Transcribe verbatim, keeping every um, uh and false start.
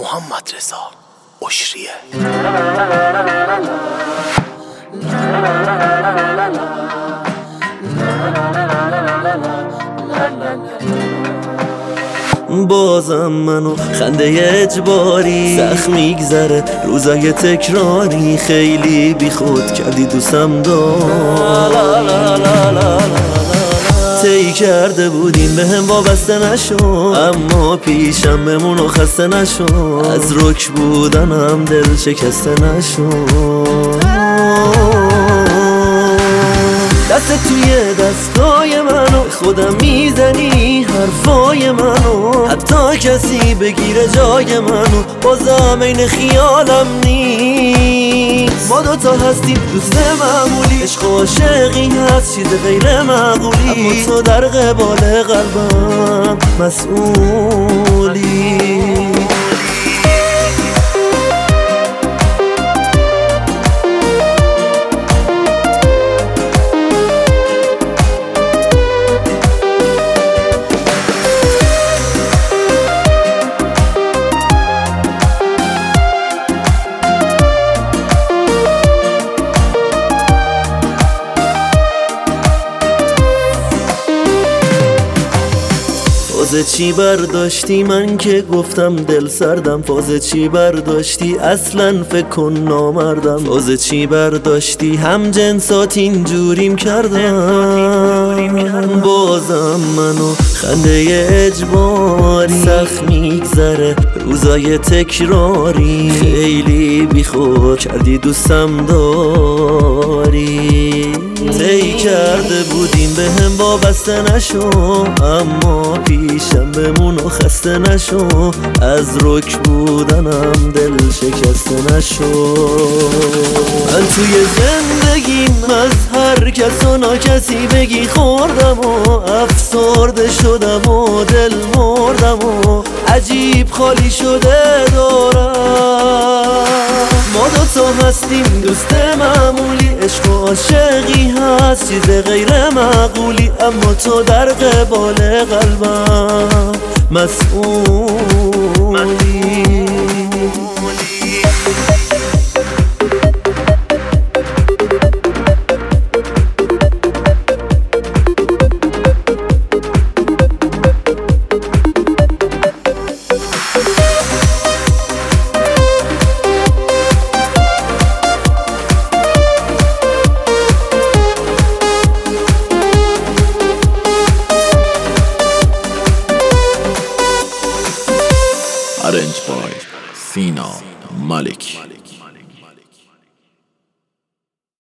محمد رضا عشریه. بازم منو خنده اجباری سخت میگذره روزای تکراری، خیلی بی خود کردی دوستم داری. طی کرده بودیم به هم وابسته نشو، اما پیشم بمون و خسته نشو، از رک بودنم دل شکسته نشو. دست توی دستای منو خودم میزنی حرفای منو، حتی کسی بگیره جای منو بازم این خیالم نیست. ما دوتا هستیم دوست معمولی، عشق و عاشقی هست چیز غیر معقولی، اما تو در قبال قلبم مسئولی. فاز چی برداشتی؟ من که گفتم دل سردم. فاز چی برداشتی؟ اصلا فکر کن نامردم. فاز چی برداشتی؟ هم جنسات اینجوریم کردم. بازم منو خنده اجباری سخت میگذره روزای تکراری، خیلی بی خود کردی دوستم داری. طی کرده بودیم به هم وابسته نشو، اما پیشم بمون و خسته نشو، از رک بودنم دل شکسته نشو. من توی زندگیم از هر کس و ناکسی بگی خوردم و افسرده شدم و دل مردم و عجیب خالی شده دارم. ما دوتا هستیم دوست معمولی، عشق و عاشقی هست چیز غیر معقولی، اما تو در قبال قلبم مسئولی. Arranged by Sina Malik.